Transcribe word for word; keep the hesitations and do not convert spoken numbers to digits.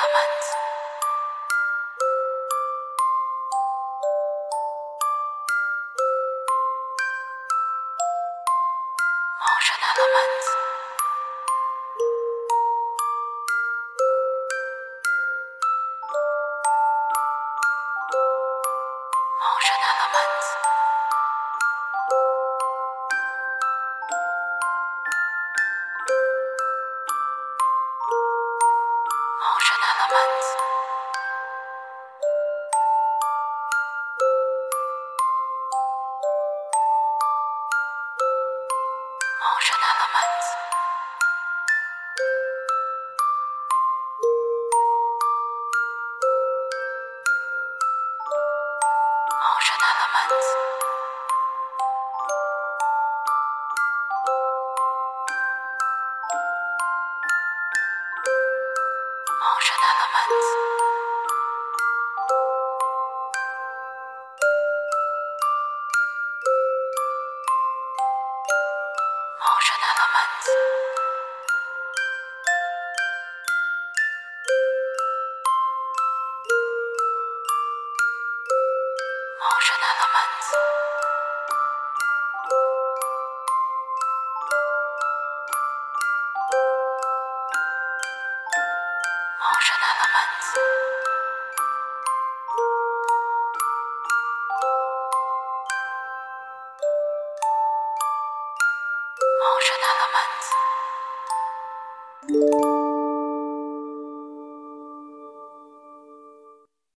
Elements. Motion elements. Motion elements. Motion elements. Motion elements. Motion elements. Motion elements. Motion elements. Motion elements. Motion elements. Motion elements.